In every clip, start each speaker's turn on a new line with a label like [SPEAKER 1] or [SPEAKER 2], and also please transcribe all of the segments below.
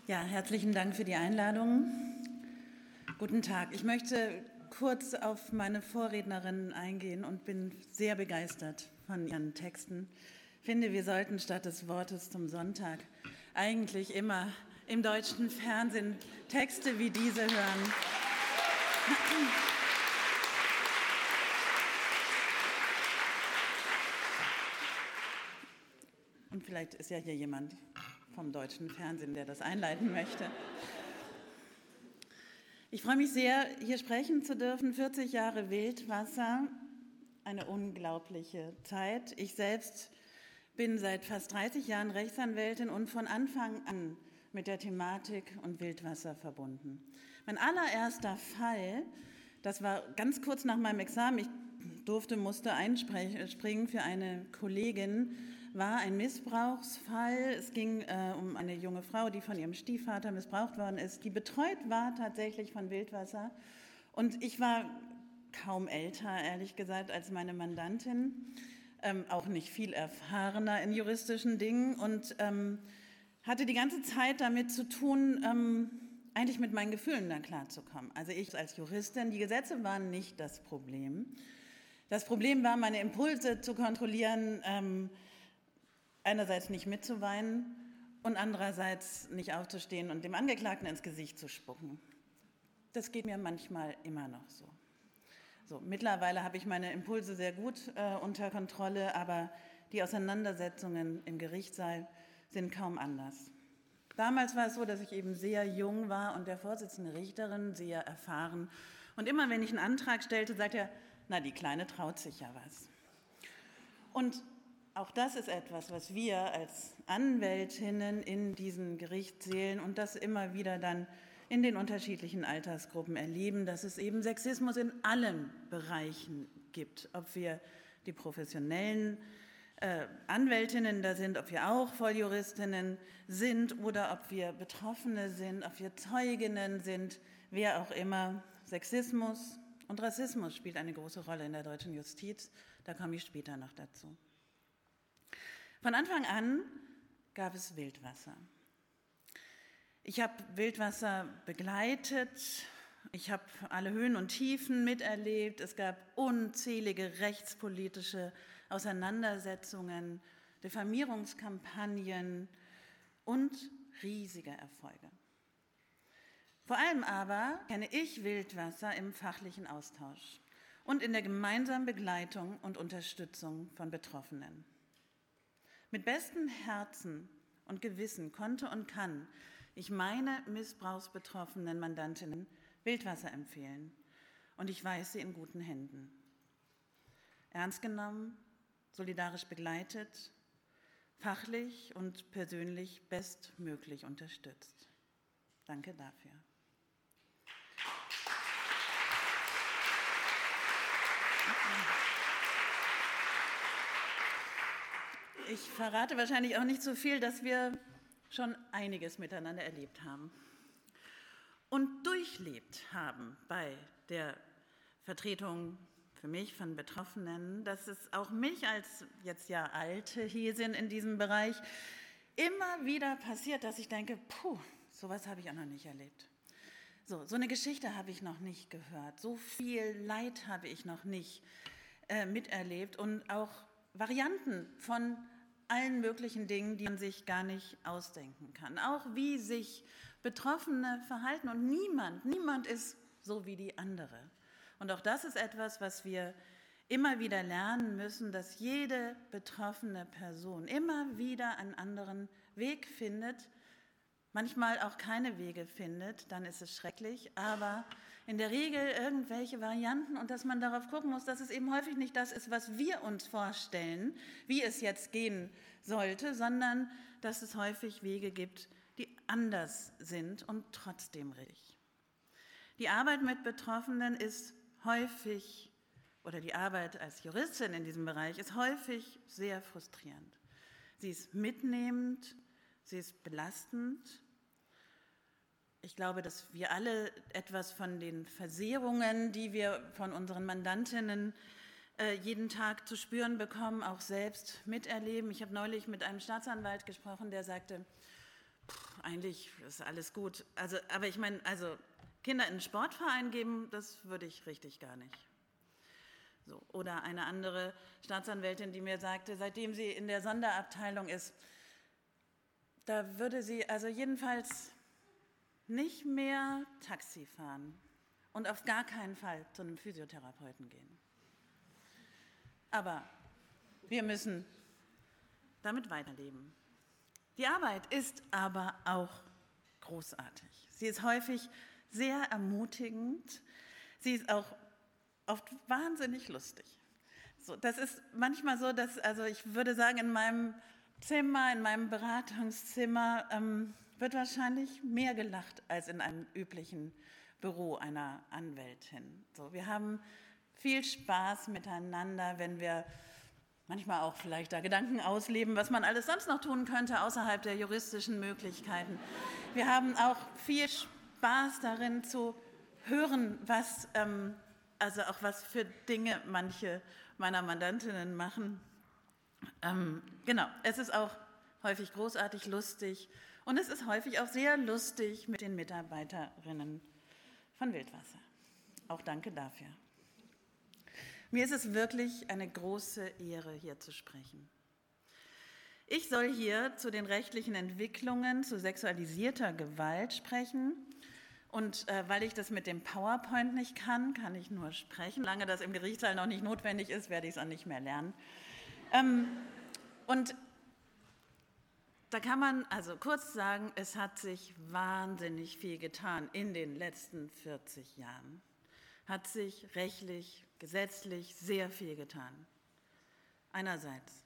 [SPEAKER 1] Ja, herzlichen Dank für die Einladung. Guten Tag. Ich möchte kurz auf meine Vorrednerin eingehen und bin sehr begeistert von ihren Texten. Ich finde, wir sollten statt des Wortes zum Sonntag eigentlich immer im deutschen Fernsehen Texte wie diese hören. Und vielleicht ist ja hier jemand vom deutschen Fernsehen, der das einleiten möchte. Ich freue mich sehr, hier sprechen zu dürfen. 40 Jahre Wildwasser, eine unglaubliche Zeit. Ich selbst bin seit fast 30 Jahren Rechtsanwältin und von Anfang an mit der Thematik und Wildwasser verbunden. Mein allererster Fall, das war ganz kurz nach meinem Examen, ich musste einspringen für eine Kollegin, war ein Missbrauchsfall. Es ging um eine junge Frau, die von ihrem Stiefvater missbraucht worden ist, die betreut war tatsächlich von Wildwasser. Und ich war kaum älter, ehrlich gesagt, als meine Mandantin, auch nicht viel erfahrener in juristischen Dingen und hatte die ganze Zeit damit zu tun, eigentlich mit meinen Gefühlen da klarzukommen. Also ich als Juristin, die Gesetze waren nicht das Problem. Das Problem war, meine Impulse zu kontrollieren, einerseits nicht mitzuweinen und andererseits nicht aufzustehen und dem Angeklagten ins Gesicht zu spucken. Das geht mir manchmal immer noch so. Mittlerweile habe ich meine Impulse sehr gut unter Kontrolle, aber die Auseinandersetzungen im Gerichtssaal sind kaum anders. Damals war es so, dass ich eben sehr jung war und der Vorsitzende Richterin sehr erfahren. Und immer, wenn ich einen Antrag stellte, sagte er, na, die Kleine traut sich ja was. Und auch das ist etwas, was wir als Anwältinnen in diesen Gerichtssälen und das immer wieder dann in den unterschiedlichen Altersgruppen erleben, dass es eben Sexismus in allen Bereichen gibt. Ob wir die professionellen Anwältinnen da sind, ob wir auch Volljuristinnen sind oder ob wir Betroffene sind, ob wir Zeuginnen sind, wer auch immer. Sexismus und Rassismus spielt eine große Rolle in der deutschen Justiz. Da komme ich später noch dazu. Von Anfang an gab es Wildwasser. Ich habe Wildwasser begleitet, ich habe alle Höhen und Tiefen miterlebt, es gab unzählige rechtspolitische Auseinandersetzungen, Diffamierungskampagnen und riesige Erfolge. Vor allem aber kenne ich Wildwasser im fachlichen Austausch und in der gemeinsamen Begleitung und Unterstützung von Betroffenen. Mit bestem Herzen und Gewissen konnte und kann ich meine missbrauchsbetroffenen Mandantinnen Wildwasser empfehlen. Und ich weiß sie in guten Händen. Ernst genommen, solidarisch begleitet, fachlich und persönlich bestmöglich unterstützt. Danke dafür. Ich verrate wahrscheinlich auch nicht so viel, dass wir schon einiges miteinander erlebt haben und durchlebt haben bei der Vertretung für mich von Betroffenen, dass es auch mich als jetzt ja alte Häsin in diesem Bereich immer wieder passiert, dass ich denke, sowas habe ich auch noch nicht erlebt. So eine Geschichte habe ich noch nicht gehört, so viel Leid habe ich noch nicht miterlebt und auch Varianten von allen möglichen Dingen, die man sich gar nicht ausdenken kann. Auch wie sich Betroffene verhalten und niemand ist so wie die andere. Und auch das ist etwas, was wir immer wieder lernen müssen, dass jede betroffene Person immer wieder einen anderen Weg findet, manchmal auch keine Wege findet, dann ist es schrecklich, aber in der Regel irgendwelche Varianten und dass man darauf gucken muss, dass es eben häufig nicht das ist, was wir uns vorstellen, wie es jetzt gehen sollte, sondern dass es häufig Wege gibt, die anders sind und trotzdem richtig. Die Arbeit mit Betroffenen ist häufig, oder die Arbeit als Juristin in diesem Bereich ist häufig sehr frustrierend. Sie ist mitnehmend, sie ist belastend. Ich glaube, dass wir alle etwas von den Versehrungen, die wir von unseren Mandantinnen jeden Tag zu spüren bekommen, auch selbst miterleben. Ich habe neulich mit einem Staatsanwalt gesprochen, der sagte, eigentlich ist alles gut. Also, aber ich meine, also Kinder in einen Sportverein geben, das würde ich richtig gar nicht. So. Oder eine andere Staatsanwältin, die mir sagte, seitdem sie in der Sonderabteilung ist, da würde sie also jedenfalls nicht mehr Taxi fahren und auf gar keinen Fall zu einem Physiotherapeuten gehen. Aber wir müssen damit weiterleben. Die Arbeit ist aber auch großartig. Sie ist häufig sehr ermutigend. Sie ist auch oft wahnsinnig lustig. So, das ist manchmal so, dass, also ich würde sagen, in meinem Zimmer, in meinem Beratungszimmer wird wahrscheinlich mehr gelacht als in einem üblichen Büro einer Anwältin. So, wir haben viel Spaß miteinander, wenn wir manchmal auch vielleicht da Gedanken ausleben, was man alles sonst noch tun könnte, außerhalb der juristischen Möglichkeiten. Wir haben auch viel Spaß darin zu hören, was, also auch was für Dinge manche meiner Mandantinnen machen. Genau, es ist auch häufig großartig lustig und es ist häufig auch sehr lustig mit den Mitarbeiterinnen von Wildwasser. Auch danke dafür. Mir ist es wirklich eine große Ehre, hier zu sprechen. Ich soll hier zu den rechtlichen Entwicklungen zu sexualisierter Gewalt sprechen. Und weil ich das mit dem PowerPoint nicht kann, kann ich nur sprechen. Solange das im Gerichtssaal noch nicht notwendig ist, werde ich es auch nicht mehr lernen. Und da kann man also kurz sagen, es hat sich wahnsinnig viel getan in den letzten 40 Jahren. Hat sich rechtlich, gesetzlich sehr viel getan. Einerseits.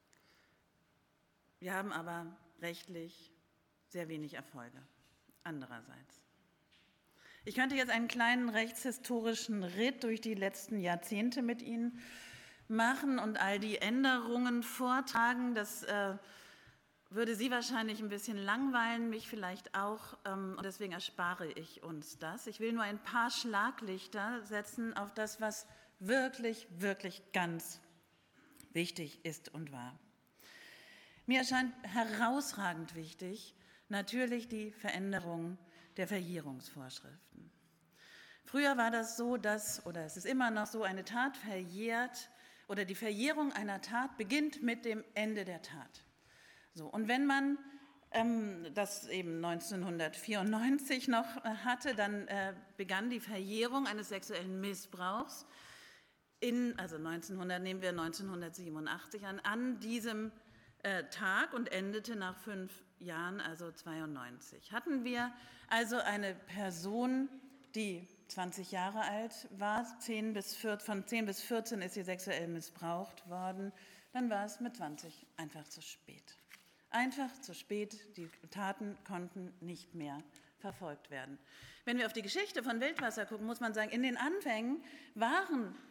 [SPEAKER 1] Wir haben aber rechtlich sehr wenig Erfolge. Andererseits. Ich könnte jetzt einen kleinen rechtshistorischen Ritt durch die letzten Jahrzehnte mit Ihnen machen und all die Änderungen vortragen. Das würde Sie wahrscheinlich ein bisschen langweilen, mich vielleicht auch, und deswegen erspare ich uns das. Ich will nur ein paar Schlaglichter setzen auf das, was wirklich, wirklich ganz wichtig ist und war. Mir erscheint herausragend wichtig natürlich die Veränderung der Verjährungsvorschriften. Früher war das so, dass, oder es ist immer noch so, eine Tat verjährt oder die Verjährung einer Tat beginnt mit dem Ende der Tat. So, und wenn man das eben 1994 noch hatte, dann begann die Verjährung eines sexuellen Missbrauchs also 1987 an diesem Tag und endete nach 5 Jahren, also 92. Hatten wir also eine Person, die 20 Jahre alt war, von 10 bis 14 ist sie sexuell missbraucht worden, dann war es mit 20 einfach zu spät. Einfach zu spät, die Taten konnten nicht mehr verfolgt werden. Wenn wir auf die Geschichte von Wildwasser gucken, muss man sagen, in den Anfängen war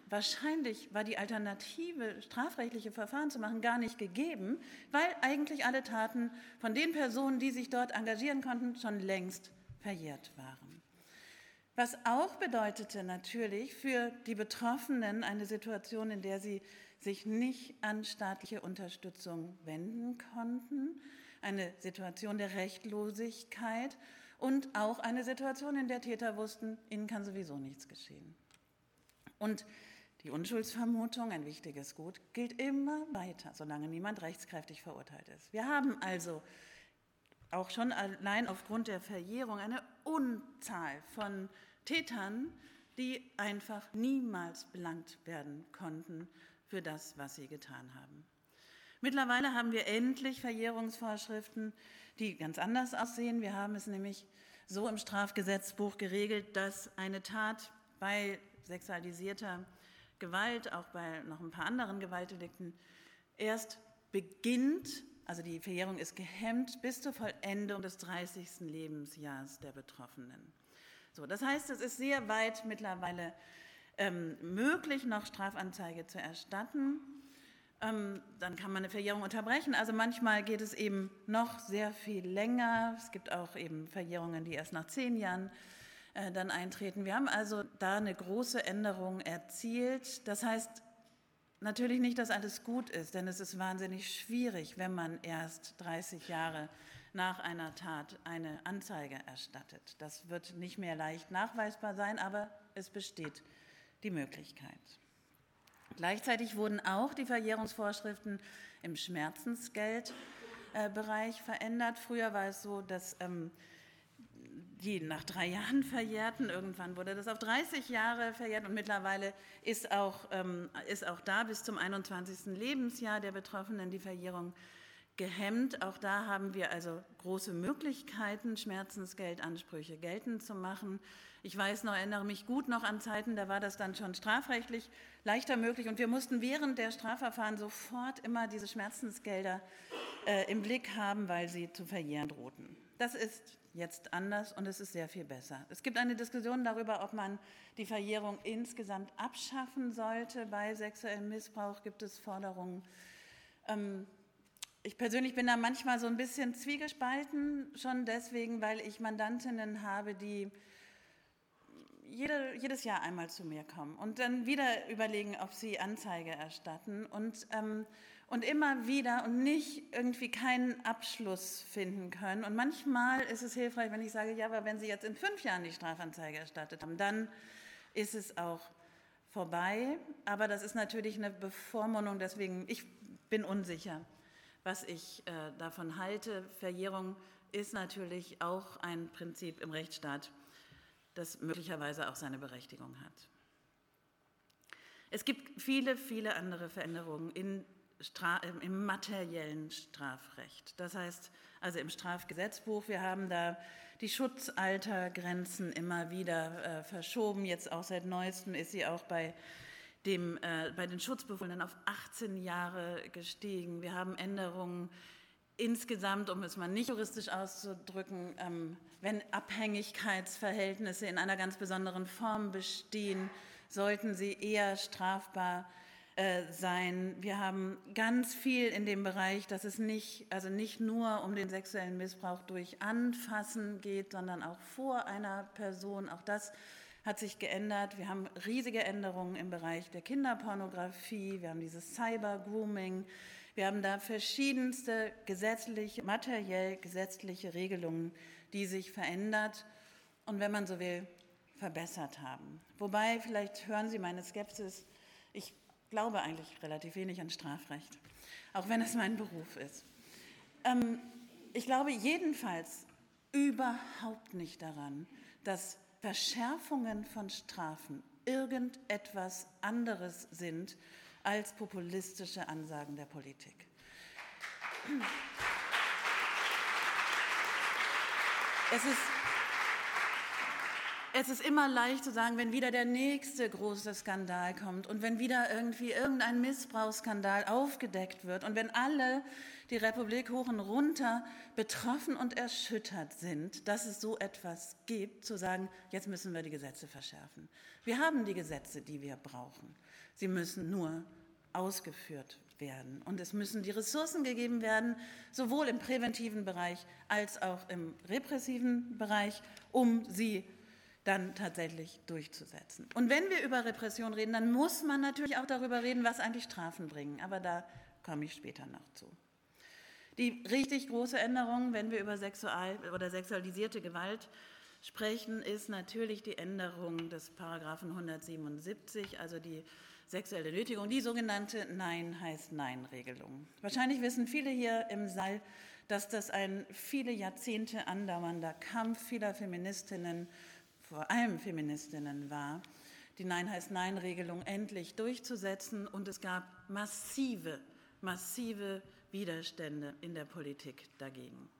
[SPEAKER 1] die alternative strafrechtliche Verfahren zu machen gar nicht gegeben, weil eigentlich alle Taten von den Personen, die sich dort engagieren konnten, schon längst verjährt waren. Was auch bedeutete natürlich für die Betroffenen eine Situation, in der sie sich nicht an staatliche Unterstützung wenden konnten, eine Situation der Rechtlosigkeit und auch eine Situation, in der Täter wussten, ihnen kann sowieso nichts geschehen. Und die Unschuldsvermutung, ein wichtiges Gut, gilt immer weiter, solange niemand rechtskräftig verurteilt ist. Wir haben also auch schon allein aufgrund der Verjährung eine Unzahl von Tätern, die einfach niemals belangt werden konnten für das, was sie getan haben. Mittlerweile haben wir endlich Verjährungsvorschriften, die ganz anders aussehen. Wir haben es nämlich so im Strafgesetzbuch geregelt, dass eine Tat bei sexualisierter Gewalt, auch bei noch ein paar anderen Gewaltdelikten, erst beginnt, also die Verjährung ist gehemmt, bis zur Vollendung des 30. Lebensjahres der Betroffenen. So, das heißt, es ist sehr weit mittlerweile möglich, noch Strafanzeige zu erstatten. Dann kann man eine Verjährung unterbrechen. Also manchmal geht es eben noch sehr viel länger. Es gibt auch eben Verjährungen, die erst nach 10 Jahren dann eintreten. Wir haben also da eine große Änderung erzielt. Das heißt natürlich nicht, dass alles gut ist, denn es ist wahnsinnig schwierig, wenn man erst 30 Jahre nach einer Tat eine Anzeige erstattet. Das wird nicht mehr leicht nachweisbar sein, aber es besteht die Möglichkeit. Gleichzeitig wurden auch die Verjährungsvorschriften im Schmerzensgeldbereich verändert. Früher war es so, dass die nach 3 Jahren verjährten. Irgendwann wurde das auf 30 Jahre verjährt und mittlerweile ist auch da bis zum 21. Lebensjahr der Betroffenen die Verjährung gehemmt. Auch da haben wir also große Möglichkeiten, Schmerzensgeldansprüche geltend zu machen. Ich erinnere mich gut noch an Zeiten, da war das dann schon strafrechtlich leichter möglich und wir mussten während der Strafverfahren sofort immer diese Schmerzensgelder im Blick haben, weil sie zu verjähren drohten. Das ist jetzt anders und es ist sehr viel besser. Es gibt eine Diskussion darüber, ob man die Verjährung insgesamt abschaffen sollte. Bei sexuellem Missbrauch gibt es Forderungen. Ich persönlich bin da manchmal so ein bisschen zwiegespalten, schon deswegen, weil ich Mandantinnen habe, die jedes Jahr einmal zu mir kommen und dann wieder überlegen, ob sie Anzeige erstatten und immer wieder und nicht irgendwie keinen Abschluss finden können. Und manchmal ist es hilfreich, wenn ich sage, ja, aber wenn Sie jetzt in 5 Jahren die Strafanzeige erstattet haben, dann ist es auch vorbei. Aber das ist natürlich eine Bevormundung, deswegen, ich bin unsicher, was ich davon halte. Verjährung ist natürlich auch ein Prinzip im Rechtsstaat, das möglicherweise auch seine Berechtigung hat. Es gibt viele, viele andere Veränderungen im materiellen Strafrecht. Das heißt, also im Strafgesetzbuch, wir haben da die Schutzaltergrenzen immer wieder verschoben. Jetzt auch seit Neuestem ist sie auch bei den Schutzbefohlenen auf 18 Jahre gestiegen. Wir haben Änderungen insgesamt, um es mal nicht juristisch auszudrücken, wenn Abhängigkeitsverhältnisse in einer ganz besonderen Form bestehen, sollten sie eher strafbar sein. Wir haben ganz viel in dem Bereich, dass es nicht nur um den sexuellen Missbrauch durch Anfassen geht, sondern auch vor einer Person. Auch das hat sich geändert. Wir haben riesige Änderungen im Bereich der Kinderpornografie. Wir haben dieses Cyber-Grooming. Wir haben da verschiedenste materiell gesetzliche Regelungen, die sich verändert und, wenn man so will, verbessert haben. Wobei, vielleicht hören Sie meine Skepsis, ich glaube eigentlich relativ wenig an Strafrecht, auch wenn es mein Beruf ist. Ich glaube jedenfalls überhaupt nicht daran, dass Verschärfungen von Strafen irgendetwas anderes sind als populistische Ansagen der Politik. Es ist immer leicht zu sagen, wenn wieder der nächste große Skandal kommt und wenn wieder irgendein Missbrauchsskandal aufgedeckt wird und wenn alle die Republik hoch und runter betroffen und erschüttert sind, dass es so etwas gibt, zu sagen, jetzt müssen wir die Gesetze verschärfen. Wir haben die Gesetze, die wir brauchen. Sie müssen nur ausgeführt werden. Und es müssen die Ressourcen gegeben werden, sowohl im präventiven Bereich als auch im repressiven Bereich, um sie dann tatsächlich durchzusetzen. Und wenn wir über Repression reden, dann muss man natürlich auch darüber reden, was eigentlich Strafen bringen. Aber da komme ich später noch zu. Die richtig große Änderung, wenn wir über sexualisierte Gewalt sprechen, ist natürlich die Änderung des Paragraphen 177, also die sexuelle Nötigung, die sogenannte Nein heißt Nein-Regelung. Wahrscheinlich wissen viele hier im Saal, dass das ein viele Jahrzehnte andauernder Kampf vieler Feministinnen, vor allem Feministinnen war, die Nein heißt Nein-Regelung endlich durchzusetzen. Und es gab massive Widerstände in der Politik dagegen.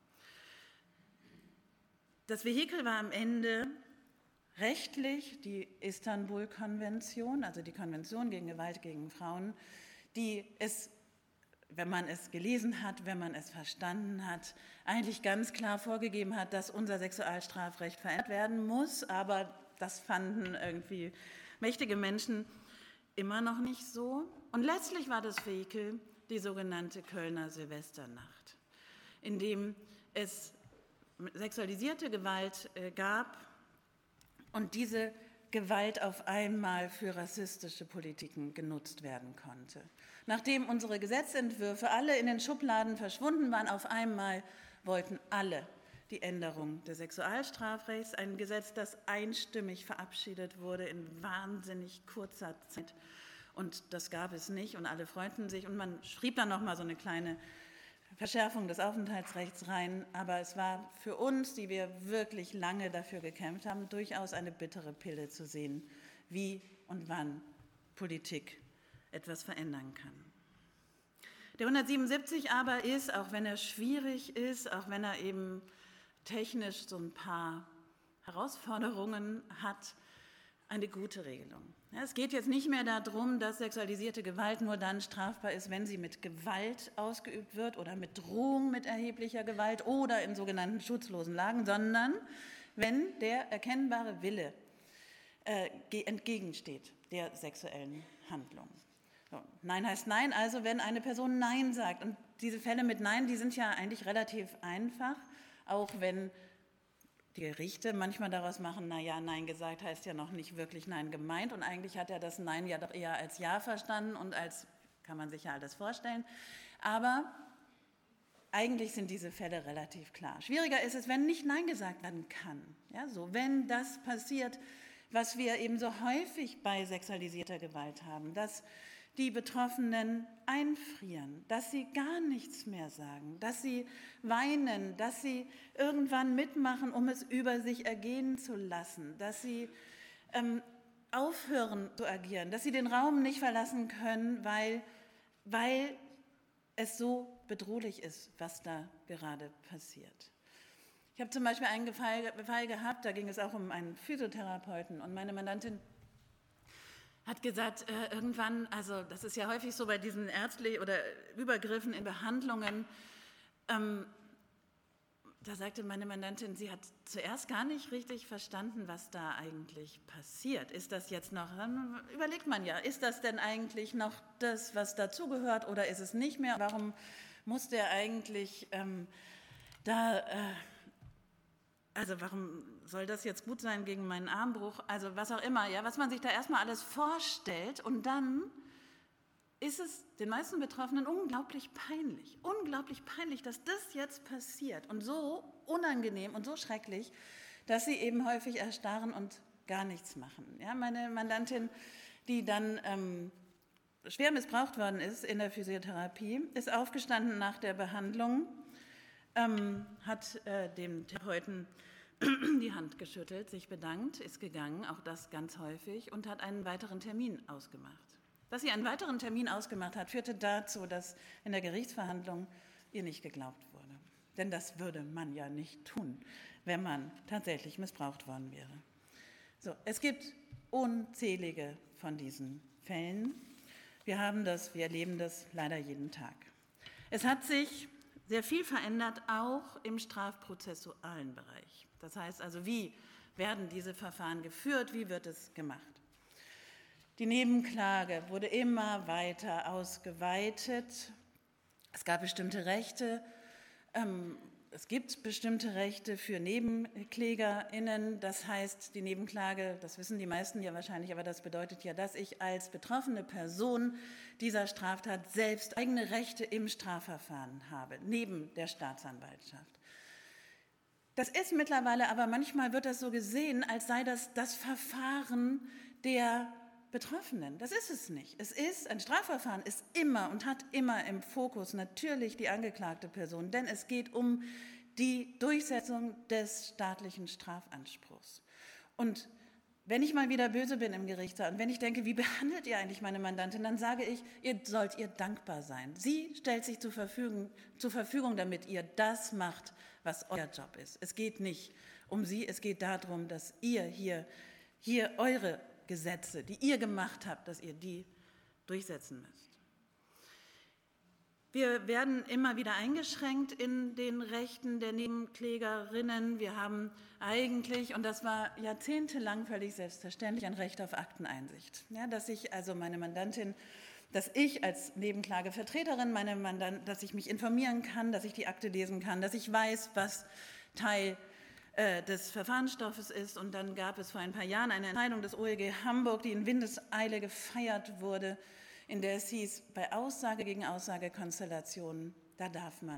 [SPEAKER 1] Das Vehikel war am Ende rechtlich die Istanbul-Konvention, also die Konvention gegen Gewalt gegen Frauen, die es, wenn man es gelesen hat, wenn man es verstanden hat, eigentlich ganz klar vorgegeben hat, dass unser Sexualstrafrecht verändert werden muss. Aber das fanden irgendwie mächtige Menschen immer noch nicht so. Und letztlich war das Vehikel die sogenannte Kölner Silvesternacht, in dem es sexualisierte Gewalt gab und diese Gewalt auf einmal für rassistische Politiken genutzt werden konnte. Nachdem unsere Gesetzentwürfe alle in den Schubladen verschwunden waren, auf einmal wollten alle die Änderung des Sexualstrafrechts, ein Gesetz, das einstimmig verabschiedet wurde in wahnsinnig kurzer Zeit. Und das gab es nicht und alle freuten sich. Und man schrieb dann nochmal so eine kleine Verschärfung des Aufenthaltsrechts rein. Aber es war für uns, die wir wirklich lange dafür gekämpft haben, durchaus eine bittere Pille zu sehen, wie und wann Politik etwas verändern kann. Der 177 aber ist, auch wenn er schwierig ist, auch wenn er eben technisch so ein paar Herausforderungen hat, eine gute Regelung. Ja, es geht jetzt nicht mehr darum, dass sexualisierte Gewalt nur dann strafbar ist, wenn sie mit Gewalt ausgeübt wird oder mit Drohung mit erheblicher Gewalt oder in sogenannten schutzlosen Lagen, sondern wenn der erkennbare Wille entgegensteht der sexuellen Handlung. So, Nein heißt Nein, also wenn eine Person Nein sagt. Und diese Fälle mit Nein, die sind ja eigentlich relativ einfach, auch wenn die Gerichte manchmal daraus machen, naja, Nein gesagt heißt ja noch nicht wirklich Nein gemeint. Und eigentlich hat er das Nein ja doch eher als Ja verstanden und als, kann man sich ja alles vorstellen. Aber eigentlich sind diese Fälle relativ klar. Schwieriger ist es, wenn nicht Nein gesagt werden kann. Ja, so, wenn das passiert, was wir eben so häufig bei sexualisierter Gewalt haben, dass die Betroffenen einfrieren, dass sie gar nichts mehr sagen, dass sie weinen, dass sie irgendwann mitmachen, um es über sich ergehen zu lassen, dass sie aufhören zu agieren, dass sie den Raum nicht verlassen können, weil es so bedrohlich ist, was da gerade passiert. Ich habe zum Beispiel einen Fall gehabt, da ging es auch um einen Physiotherapeuten und meine Mandantin hat gesagt, irgendwann, also das ist ja häufig so bei diesen ärztlichen oder Übergriffen in Behandlungen, da sagte meine Mandantin, sie hat zuerst gar nicht richtig verstanden, was da eigentlich passiert. Ist das jetzt noch, dann überlegt man ja, ist das denn eigentlich noch das, was dazugehört oder ist es nicht mehr? Warum muss der eigentlich also warum soll das jetzt gut sein gegen meinen Armbruch? Also was auch immer, ja, was man sich da erstmal alles vorstellt und dann ist es den meisten Betroffenen unglaublich peinlich, dass das jetzt passiert und so unangenehm und so schrecklich, dass sie eben häufig erstarren und gar nichts machen. Ja, meine Mandantin, die dann schwer missbraucht worden ist in der Physiotherapie, ist aufgestanden nach der Behandlung, hat dem Therapeuten die Hand geschüttelt, sich bedankt, ist gegangen, auch das ganz häufig, und hat einen weiteren Termin ausgemacht. Dass sie einen weiteren Termin ausgemacht hat, führte dazu, dass in der Gerichtsverhandlung ihr nicht geglaubt wurde. Denn das würde man ja nicht tun, wenn man tatsächlich missbraucht worden wäre. So, es gibt unzählige von diesen Fällen. Wir erleben das leider jeden Tag. Es hat sich sehr viel verändert, auch im strafprozessualen Bereich. Das heißt also, wie werden diese Verfahren geführt, wie wird es gemacht? Die Nebenklage wurde immer weiter ausgeweitet. Es gab bestimmte Rechte. Es gibt bestimmte Rechte für NebenklägerInnen. Das heißt, die Nebenklage, das wissen die meisten ja wahrscheinlich, aber das bedeutet ja, dass ich als betroffene Person dieser Straftat selbst eigene Rechte im Strafverfahren habe, neben der Staatsanwaltschaft. Das ist mittlerweile, aber manchmal wird das so gesehen, als sei das das Verfahren der Betroffenen. Das ist es nicht. Ein Strafverfahren ist immer und hat immer im Fokus natürlich die angeklagte Person, denn es geht um die Durchsetzung des staatlichen Strafanspruchs. Und wenn ich mal wieder böse bin im Gerichtssaal und wenn ich denke, wie behandelt ihr eigentlich meine Mandantin, dann sage ich, ihr sollt ihr dankbar sein. Sie stellt sich zur Verfügung, damit ihr das macht, was euer Job ist. Es geht nicht um sie, es geht darum, dass ihr hier eure Gesetze, die ihr gemacht habt, dass ihr die durchsetzen müsst. Wir werden immer wieder eingeschränkt in den Rechten der Nebenklägerinnen. Wir haben eigentlich, und das war jahrzehntelang völlig selbstverständlich, ein Recht auf Akteneinsicht. Ja, dass ich als Nebenklagevertreterin dass ich mich informieren kann, dass ich die Akte lesen kann, dass ich weiß, was Teil des Verfahrensstoffes ist. Und dann gab es vor ein paar Jahren eine Entscheidung des OLG Hamburg, die in Windeseile gefeiert wurde, in der es hieß, bei Aussage gegen Aussagekonstellationen, da darf man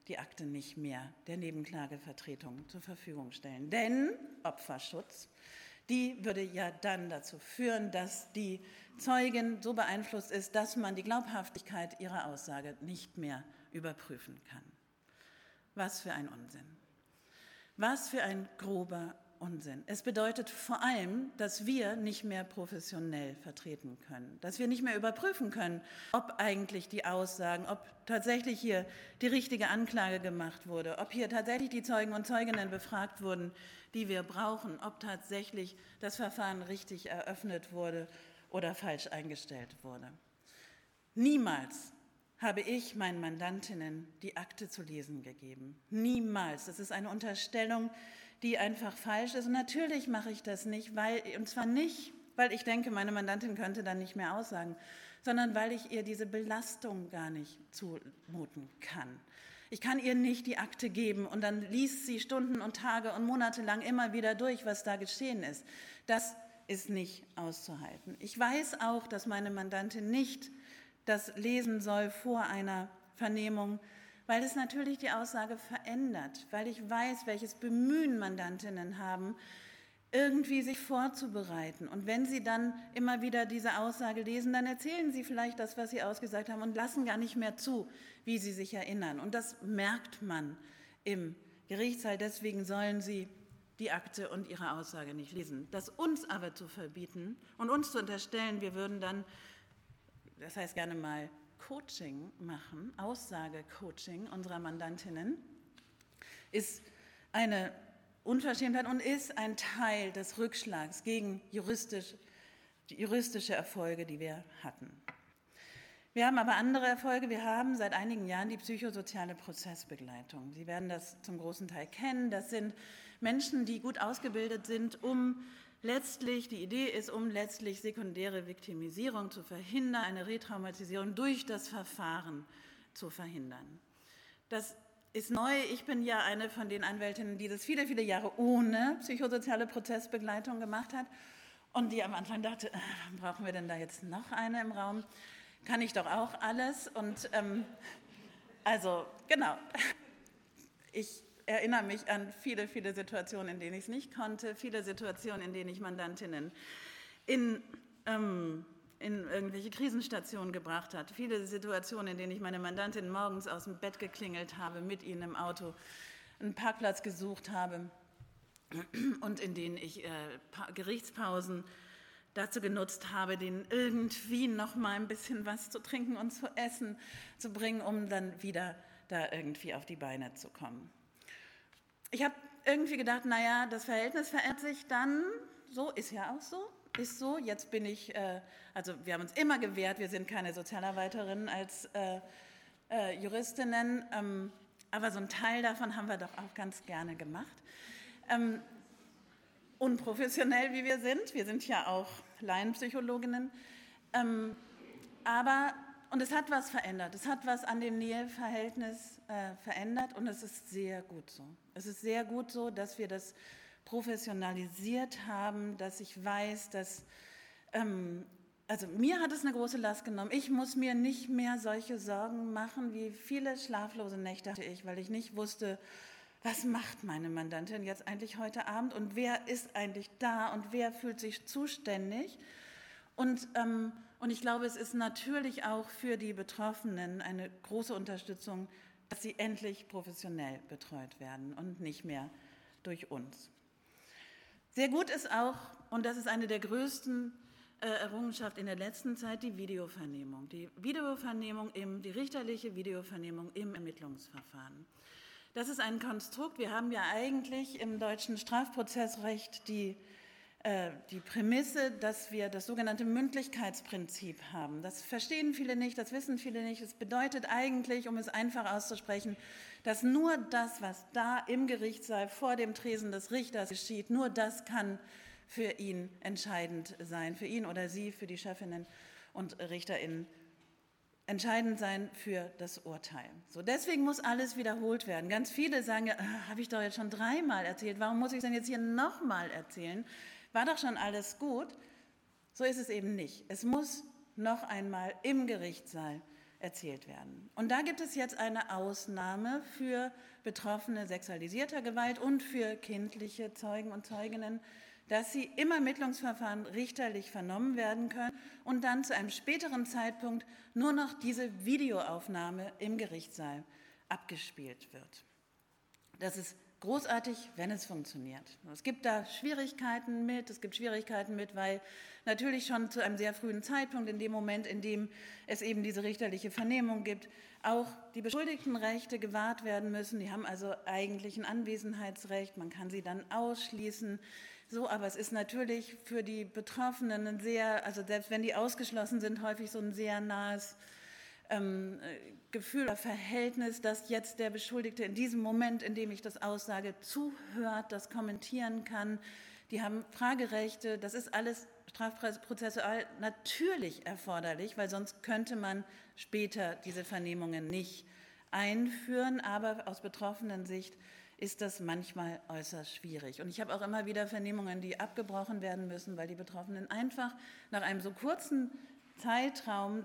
[SPEAKER 1] die Akte nicht mehr der Nebenklagevertretung zur Verfügung stellen. Denn Opferschutz, die würde ja dann dazu führen, dass die Zeugin so beeinflusst ist, dass man die Glaubhaftigkeit ihrer Aussage nicht mehr überprüfen kann. Was für ein Unsinn. Was für ein grober Unsinn. Es bedeutet vor allem, dass wir nicht mehr professionell vertreten können, dass wir nicht mehr überprüfen können, ob eigentlich die Aussagen, ob tatsächlich hier die richtige Anklage gemacht wurde, ob hier tatsächlich die Zeugen und Zeuginnen befragt wurden, die wir brauchen, ob tatsächlich das Verfahren richtig eröffnet wurde oder falsch eingestellt wurde. Niemals habe ich meinen Mandantinnen die Akte zu lesen gegeben. Niemals. Das ist eine Unterstellung, die einfach falsch ist. Und natürlich mache ich das nicht, und zwar nicht, weil ich denke, meine Mandantin könnte dann nicht mehr aussagen, sondern weil ich ihr diese Belastung gar nicht zumuten kann. Ich kann ihr nicht die Akte geben und dann liest sie Stunden und Tage und Monate lang immer wieder durch, was da geschehen ist. Das ist nicht auszuhalten. Ich weiß auch, dass meine Mandantin nicht das lesen soll vor einer Vernehmung, weil es natürlich die Aussage verändert, weil ich weiß, welches Bemühen Mandantinnen haben, irgendwie sich vorzubereiten. Und wenn sie dann immer wieder diese Aussage lesen, dann erzählen sie vielleicht das, was sie ausgesagt haben und lassen gar nicht mehr zu, wie sie sich erinnern. Und das merkt man im Gerichtssaal. Deswegen sollen sie die Akte und ihre Aussage nicht lesen. Das uns aber zu verbieten und uns zu unterstellen, wir würden dann, das heißt gerne mal Coaching machen, Aussagecoaching unserer Mandantinnen, ist eine Unverschämtheit und ist ein Teil des Rückschlags gegen juristische Erfolge, die wir hatten. Wir haben aber andere Erfolge. Wir haben seit einigen Jahren die psychosoziale Prozessbegleitung. Sie werden das zum großen Teil kennen. Das sind Menschen, die gut ausgebildet sind, die Idee ist, um letztlich sekundäre Viktimisierung zu verhindern, eine Retraumatisierung durch das Verfahren zu verhindern. Das ist neu. Ich bin ja eine von den Anwältinnen, die das viele, viele Jahre ohne psychosoziale Prozessbegleitung gemacht hat und die am Anfang dachte, brauchen wir denn da jetzt noch eine im Raum? Kann ich doch auch alles. Und genau, ich erinnere mich an viele, viele Situationen, in denen ich es nicht konnte, viele Situationen, in denen ich Mandantinnen in irgendwelche Krisenstationen gebracht habe, viele Situationen, in denen ich meine Mandantin morgens aus dem Bett geklingelt habe, mit ihnen im Auto einen Parkplatz gesucht habe und in denen ich Gerichtspausen dazu genutzt habe, denen irgendwie noch mal ein bisschen was zu trinken und zu essen zu bringen, um dann wieder da irgendwie auf die Beine zu kommen. Ich habe irgendwie gedacht, naja, das Verhältnis verändert sich dann, so ist ja auch so, ist so. Jetzt bin ich, wir haben uns immer gewehrt, wir sind keine Sozialarbeiterinnen als Juristinnen, aber so einen Teil davon haben wir doch auch ganz gerne gemacht. Unprofessionell wie wir sind ja auch Laienpsychologinnen, und es hat was verändert, es hat was an dem Näheverhältnis verändert und es ist sehr gut so. Es ist sehr gut so, dass wir das professionalisiert haben, dass ich weiß, dass, mir hat es eine große Last genommen. Ich muss mir nicht mehr solche Sorgen machen, wie viele schlaflose Nächte hatte ich, weil ich nicht wusste, was macht meine Mandantin jetzt eigentlich heute Abend und wer ist eigentlich da und wer fühlt sich zuständig. Und ich glaube, es ist natürlich auch für die Betroffenen eine große Unterstützung, dass sie endlich professionell betreut werden und nicht mehr durch uns. Sehr gut ist auch, und das ist eine der größten Errungenschaften in der letzten Zeit, die Videovernehmung. Die richterliche Videovernehmung im Ermittlungsverfahren. Das ist ein Konstrukt. Wir haben ja eigentlich im deutschen Strafprozessrecht die Prämisse, dass wir das sogenannte Mündlichkeitsprinzip haben. Das verstehen viele nicht, das wissen viele nicht. Es bedeutet eigentlich, um es einfach auszusprechen, dass nur das, was da im Gerichtssaal vor dem Tresen des Richters geschieht, nur das kann für ihn entscheidend sein, für ihn oder sie, für die Chefinnen und RichterInnen, entscheidend sein für das Urteil. So, deswegen muss alles wiederholt werden. Ganz viele sagen, ja, habe ich doch jetzt schon 3-mal erzählt, warum muss ich es denn jetzt hier nochmal erzählen? War doch schon alles gut. So ist es eben nicht. Es muss noch einmal im Gerichtssaal erzählt werden. Und da gibt es jetzt eine Ausnahme für Betroffene sexualisierter Gewalt und für kindliche Zeugen und Zeuginnen, dass sie im Ermittlungsverfahren richterlich vernommen werden können und dann zu einem späteren Zeitpunkt nur noch diese Videoaufnahme im Gerichtssaal abgespielt wird. Das ist großartig, wenn es funktioniert. Es gibt da Schwierigkeiten mit, weil natürlich schon zu einem sehr frühen Zeitpunkt, in dem Moment, in dem es eben diese richterliche Vernehmung gibt, auch die Beschuldigtenrechte gewahrt werden müssen. Die haben also eigentlich ein Anwesenheitsrecht, man kann sie dann ausschließen. So, aber es ist natürlich für die Betroffenen ein sehr, also selbst wenn die ausgeschlossen sind, häufig so ein sehr nahes Gefühl oder Verhältnis, dass jetzt der Beschuldigte in diesem Moment, in dem ich das aussage, zuhört, das kommentieren kann. Die haben Fragerechte, das ist alles strafprozessual natürlich erforderlich, weil sonst könnte man später diese Vernehmungen nicht einführen, aber aus betroffenen Sicht ist das manchmal äußerst schwierig. Und ich habe auch immer wieder Vernehmungen, die abgebrochen werden müssen, weil die Betroffenen einfach nach einem so kurzen Zeitraum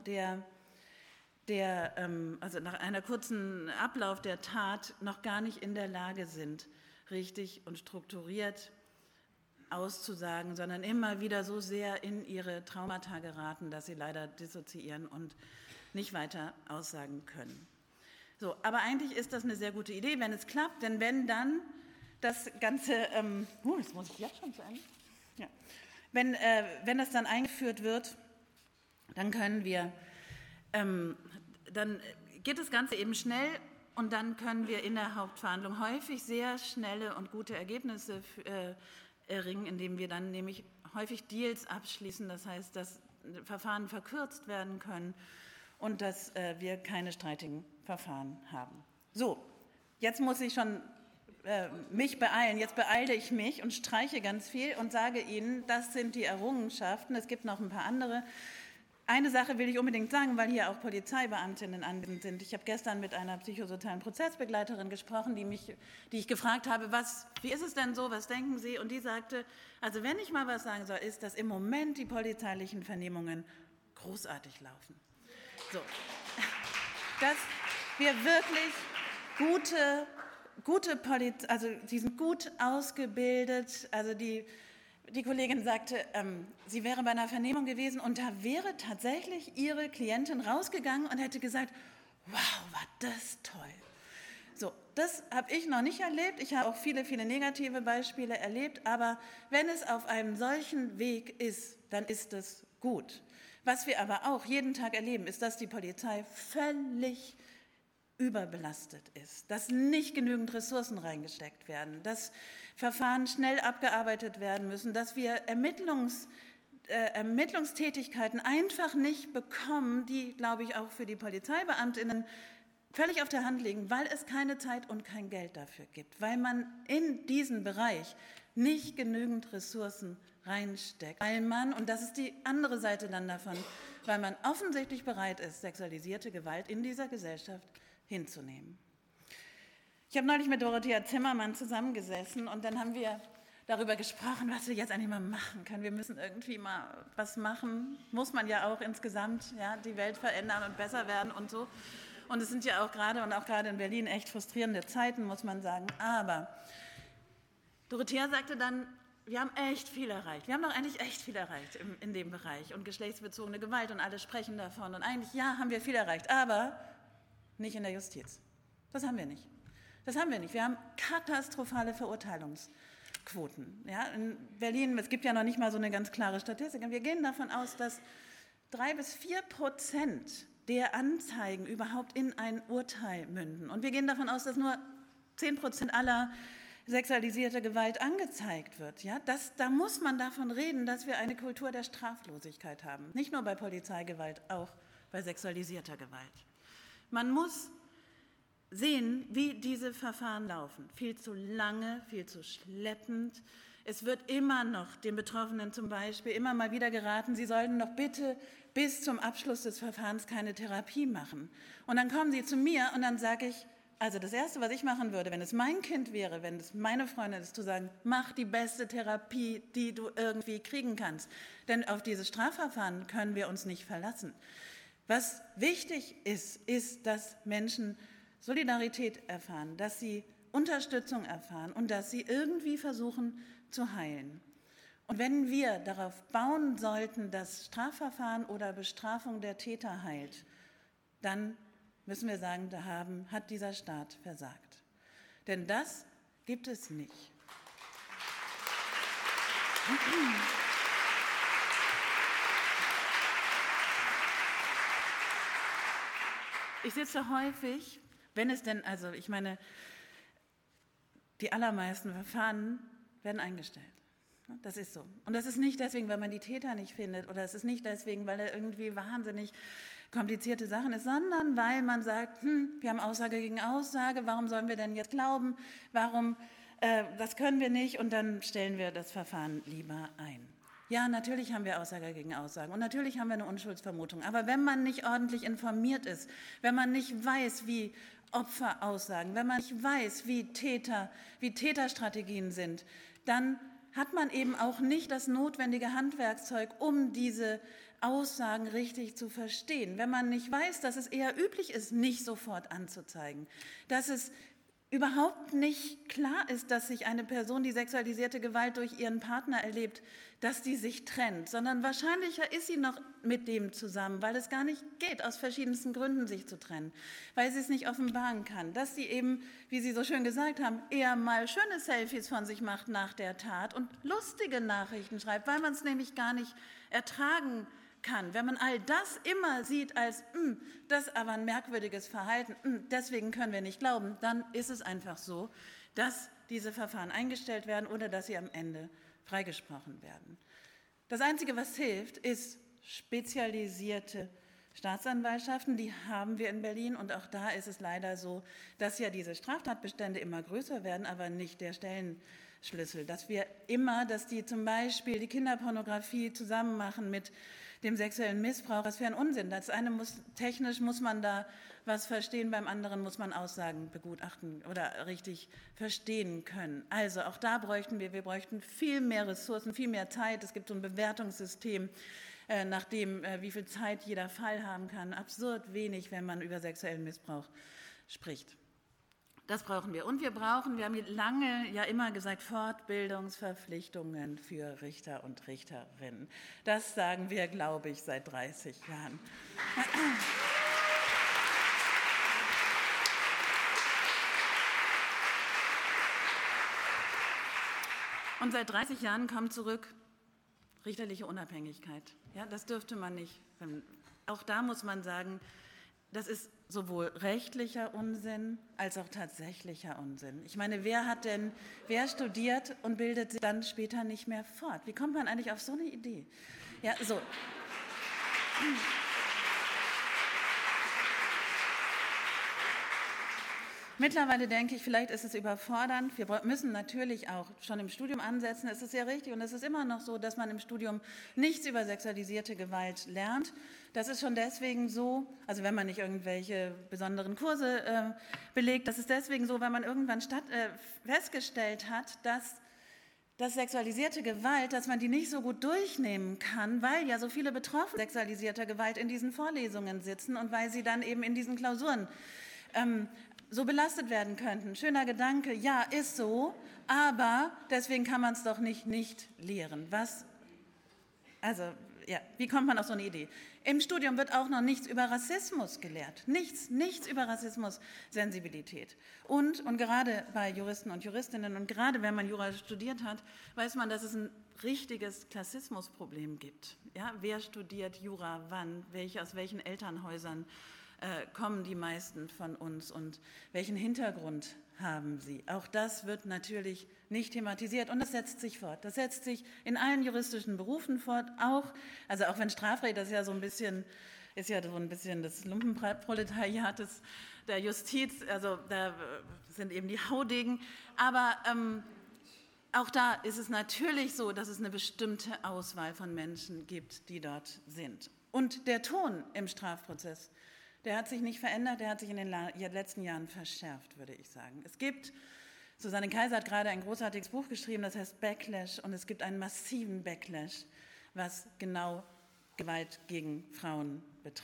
[SPEAKER 1] also nach einer kurzen Ablauf der Tat noch gar nicht in der Lage sind, richtig und strukturiert auszusagen, sondern immer wieder so sehr in ihre Traumata geraten, dass sie leider dissoziieren und nicht weiter aussagen können. So, aber eigentlich ist das eine sehr gute Idee, wenn es klappt, denn wenn dann das Ganze, das muss ich jetzt schon zu Ende, ja. Wenn das dann eingeführt wird, dann können wir dann geht das Ganze eben schnell und dann können wir in der Hauptverhandlung häufig sehr schnelle und gute Ergebnisse erringen, indem wir dann nämlich häufig Deals abschließen, das heißt, dass Verfahren verkürzt werden können und dass wir keine streitigen Verfahren haben. So, jetzt muss ich schon mich beeilen. Jetzt beeile ich mich und streiche ganz viel und sage Ihnen, das sind die Errungenschaften. Es gibt noch ein paar andere. Eine Sache will ich unbedingt sagen, weil hier auch Polizeibeamtinnen anwesend sind. Ich habe gestern mit einer psychosozialen Prozessbegleiterin gesprochen, die ich gefragt habe, wie ist es denn so, was denken Sie? Und die sagte, also wenn ich mal was sagen soll, ist, dass im Moment die polizeilichen Vernehmungen großartig laufen. So, dass wir wirklich also die sind gut ausgebildet, also die Kollegin sagte, sie wäre bei einer Vernehmung gewesen und da wäre tatsächlich ihre Klientin rausgegangen und hätte gesagt, wow, war das toll. So, das habe ich noch nicht erlebt. Ich habe auch viele, viele negative Beispiele erlebt, aber wenn es auf einem solchen Weg ist, dann ist es gut. Was wir aber auch jeden Tag erleben, ist, dass die Polizei völlig überbelastet ist, dass nicht genügend Ressourcen reingesteckt werden, dass Verfahren schnell abgearbeitet werden müssen, dass wir Ermittlungstätigkeiten einfach nicht bekommen, die, glaube ich, auch für die Polizeibeamtinnen völlig auf der Hand liegen, weil es keine Zeit und kein Geld dafür gibt, weil man in diesen Bereich nicht genügend Ressourcen reinsteckt, weil man, und das ist die andere Seite dann davon, weil man offensichtlich bereit ist, sexualisierte Gewalt in dieser Gesellschaft hinzunehmen. Ich habe neulich mit Dorothea Zimmermann zusammengesessen und dann haben wir darüber gesprochen, was wir jetzt eigentlich mal machen können. Wir müssen irgendwie mal was machen, muss man ja auch insgesamt, ja, die Welt verändern und besser werden und so. Und es sind ja auch gerade in Berlin echt frustrierende Zeiten, muss man sagen. Aber Dorothea sagte dann, wir haben echt viel erreicht. Wir haben doch eigentlich echt viel erreicht in dem Bereich und geschlechtsbezogene Gewalt und alle sprechen davon. Und eigentlich, ja, haben wir viel erreicht, aber nicht in der Justiz. Das haben wir nicht. Das haben wir nicht. Wir haben katastrophale Verurteilungsquoten. Ja, in Berlin, es gibt ja noch nicht mal so eine ganz klare Statistik. Und wir gehen davon aus, dass 3-4% der Anzeigen überhaupt in ein Urteil münden. Und wir gehen davon aus, dass nur 10% aller sexualisierte Gewalt angezeigt wird. Ja, da muss man davon reden, dass wir eine Kultur der Straflosigkeit haben. Nicht nur bei Polizeigewalt, auch bei sexualisierter Gewalt. Man muss sehen, wie diese Verfahren laufen. Viel zu lange, viel zu schleppend. Es wird immer noch den Betroffenen zum Beispiel immer mal wieder geraten, sie sollten doch bitte bis zum Abschluss des Verfahrens keine Therapie machen. Und dann kommen sie zu mir und dann sage ich, also das Erste, was ich machen würde, wenn es mein Kind wäre, wenn es meine Freundin ist, zu sagen, mach die beste Therapie, die du irgendwie kriegen kannst. Denn auf dieses Strafverfahren können wir uns nicht verlassen. Was wichtig ist, dass Menschen Solidarität erfahren, dass sie Unterstützung erfahren und dass sie irgendwie versuchen zu heilen. Und wenn wir darauf bauen sollten, dass Strafverfahren oder Bestrafung der Täter heilt, dann müssen wir sagen, da hat dieser Staat versagt. Denn das gibt es nicht. Ich sitze häufig, wenn es denn, also ich meine, die allermeisten Verfahren werden eingestellt. Das ist so. Und das ist nicht deswegen, weil man die Täter nicht findet oder es ist nicht deswegen, weil er irgendwie wahnsinnig komplizierte Sachen ist, sondern weil man sagt, wir haben Aussage gegen Aussage, warum sollen wir denn jetzt glauben, das können wir nicht und dann stellen wir das Verfahren lieber ein. Ja, natürlich haben wir Aussage gegen Aussage und natürlich haben wir eine Unschuldsvermutung, aber wenn man nicht ordentlich informiert ist, wenn man nicht weiß, wie Opfer aussagen, wenn man nicht weiß, wie Täterstrategien sind, dann hat man eben auch nicht das notwendige Handwerkszeug, um diese Aussagen richtig zu verstehen. Wenn man nicht weiß, dass es eher üblich ist, nicht sofort anzuzeigen, dass es überhaupt nicht klar ist, dass sich eine Person, die sexualisierte Gewalt durch ihren Partner erlebt, dass die sich trennt, sondern wahrscheinlicher ist sie noch mit dem zusammen, weil es gar nicht geht, aus verschiedensten Gründen sich zu trennen, weil sie es nicht offenbaren kann, dass sie eben, wie Sie so schön gesagt haben, eher mal schöne Selfies von sich macht nach der Tat und lustige Nachrichten schreibt, weil man es nämlich gar nicht ertragen kann. Wenn man all das immer sieht als, das ist aber ein merkwürdiges Verhalten, deswegen können wir nicht glauben, dann ist es einfach so, dass diese Verfahren eingestellt werden oder dass sie am Ende freigesprochen werden. Das Einzige, was hilft, ist spezialisierte Staatsanwaltschaften, die haben wir in Berlin und auch da ist es leider so, dass ja diese Straftatbestände immer größer werden, aber nicht der Stellenschlüssel, dass die zum Beispiel die Kinderpornografie zusammen machen mit dem sexuellen Missbrauch, das wäre ein Unsinn. Das eine technisch muss man da was verstehen, beim anderen muss man Aussagen begutachten oder richtig verstehen können. Also auch da bräuchten wir bräuchten viel mehr Ressourcen, viel mehr Zeit. Es gibt so ein Bewertungssystem, nach dem, wie viel Zeit jeder Fall haben kann. Absurd wenig, wenn man über sexuellen Missbrauch spricht. Das brauchen wir. Und wir haben lange ja immer gesagt, Fortbildungsverpflichtungen für Richter und Richterinnen. Das sagen wir, glaube ich, seit 30 Jahren. Und seit 30 Jahren kommt zurück richterliche Unabhängigkeit. Ja, das dürfte man nicht. Auch da muss man sagen, das ist sowohl rechtlicher Unsinn als auch tatsächlicher Unsinn. Ich meine, wer studiert und bildet sich dann später nicht mehr fort? Wie kommt man eigentlich auf so eine Idee? Ja, so. Mittlerweile denke ich, vielleicht ist es überfordernd. Wir müssen natürlich auch schon im Studium ansetzen. Es ist sehr richtig und es ist immer noch so, dass man im Studium nichts über sexualisierte Gewalt lernt. Das ist schon deswegen so, also wenn man nicht irgendwelche besonderen Kurse belegt, das ist deswegen so, weil man irgendwann festgestellt hat, dass sexualisierte Gewalt, dass man die nicht so gut durchnehmen kann, weil ja so viele Betroffene sexualisierter Gewalt in diesen Vorlesungen sitzen und weil sie dann eben in diesen Klausuren so belastet werden könnten. Schöner Gedanke, ja, ist so, aber deswegen kann man es doch nicht lehren. Wie kommt man auf so eine Idee? Im Studium wird auch noch nichts über Rassismus gelehrt. Nichts über Rassismus-Sensibilität. Und gerade bei Juristen und Juristinnen und gerade wenn man Jura studiert hat, weiß man, dass es ein richtiges Klassismusproblem gibt. Ja, wer studiert Jura, wann, aus welchen Elternhäusern kommen die meisten von uns und welchen Hintergrund haben sie? Auch das wird natürlich nicht thematisiert und das setzt sich fort. Das setzt sich in allen juristischen Berufen fort, auch wenn Strafrecht das ja so ein bisschen das Lumpenproletariat der Justiz, also da sind eben die Haudegen, aber auch da ist es natürlich so, dass es eine bestimmte Auswahl von Menschen gibt, die dort sind. Und der Ton im Strafprozess, der hat sich nicht verändert, der hat sich in den letzten Jahren verschärft, würde ich sagen. Es gibt, Susanne Kaiser hat gerade ein großartiges Buch geschrieben, das heißt Backlash, und es gibt einen massiven Backlash, was genau Gewalt gegen Frauen betrifft.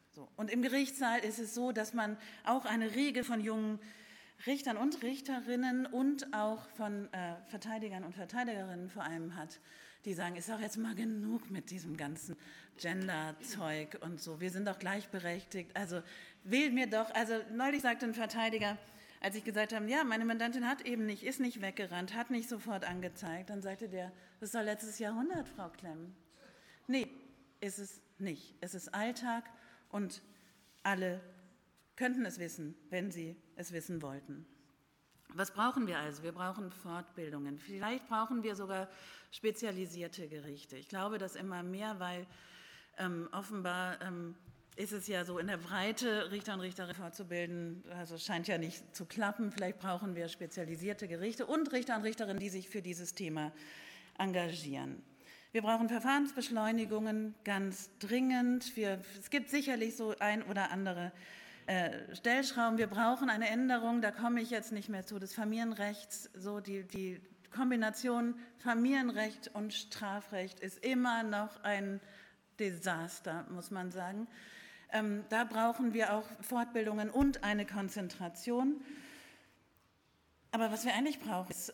[SPEAKER 1] So. Und im Gerichtssaal ist es so, dass man auch eine Riege von jungen Richtern und Richterinnen und auch von Verteidigern und Verteidigerinnen vor allem hat, die sagen, ist doch jetzt mal genug mit diesem ganzen Gender-Zeug und so. Wir sind doch gleichberechtigt. Also wählt mir doch. Also neulich sagte ein Verteidiger, als ich gesagt habe, ja, meine Mandantin ist nicht weggerannt, hat nicht sofort angezeigt, dann sagte der, das ist doch letztes Jahrhundert, Frau Klemm. Nee, ist es nicht. Es ist Alltag und alle könnten es wissen, wenn sie es wissen wollten. Was brauchen wir also? Wir brauchen Fortbildungen. Vielleicht brauchen wir sogar spezialisierte Gerichte. Ich glaube, das immer mehr, weil offenbar ist es ja so in der Breite, Richter und Richterinnen fortzubilden, also scheint ja nicht zu klappen. Vielleicht brauchen wir spezialisierte Gerichte und Richter und Richterinnen, die sich für dieses Thema engagieren. Wir brauchen Verfahrensbeschleunigungen ganz dringend. Es gibt sicherlich so ein oder andere Stellschrauben. Wir brauchen eine Änderung, da komme ich jetzt nicht mehr zu, des Familienrechts. So die Kombination Familienrecht und Strafrecht ist immer noch ein Desaster, muss man sagen. Da brauchen wir auch Fortbildungen und eine Konzentration. Aber was wir eigentlich brauchen, ist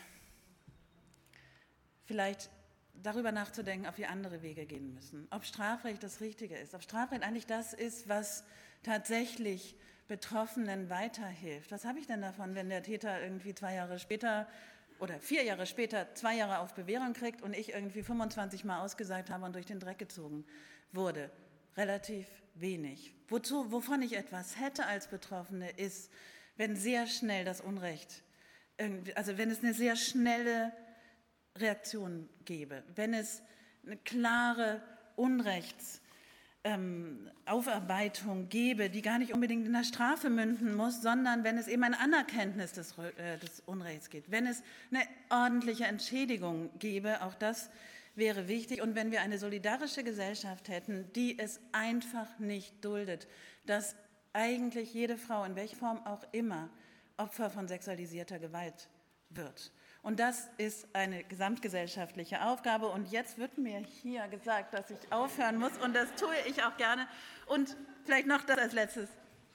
[SPEAKER 1] vielleicht darüber nachzudenken, ob wir andere Wege gehen müssen, ob Strafrecht das Richtige ist, ob Strafrecht eigentlich das ist, was tatsächlich Betroffenen weiterhilft. Was habe ich denn davon, wenn der Täter irgendwie 2 Jahre später oder 4 Jahre später 2 Jahre auf Bewährung kriegt und ich irgendwie 25 Mal ausgesagt habe und durch den Dreck gezogen wurde? Relativ wenig. Wovon ich etwas hätte als Betroffene ist, wenn sehr schnell das Unrecht, also wenn es eine sehr schnelle Reaktion gäbe, wenn es eine klare Unrechtsaufarbeitung gäbe, die gar nicht unbedingt in der Strafe münden muss, sondern wenn es eben ein Anerkenntnis des Unrechts gibt, wenn es eine ordentliche Entschädigung gäbe, auch das wäre wichtig. Und wenn wir eine solidarische Gesellschaft hätten, die es einfach nicht duldet, dass eigentlich jede Frau, in welcher Form auch immer, Opfer von sexualisierter Gewalt wird. Und das ist eine gesamtgesellschaftliche Aufgabe. Und jetzt wird mir hier gesagt, dass ich aufhören muss. Und das tue ich auch gerne. Und vielleicht noch das als Letztes.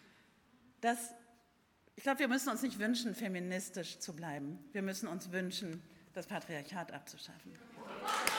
[SPEAKER 1] Ich glaube, wir müssen uns nicht wünschen, feministisch zu bleiben. Wir müssen uns wünschen, das Patriarchat abzuschaffen.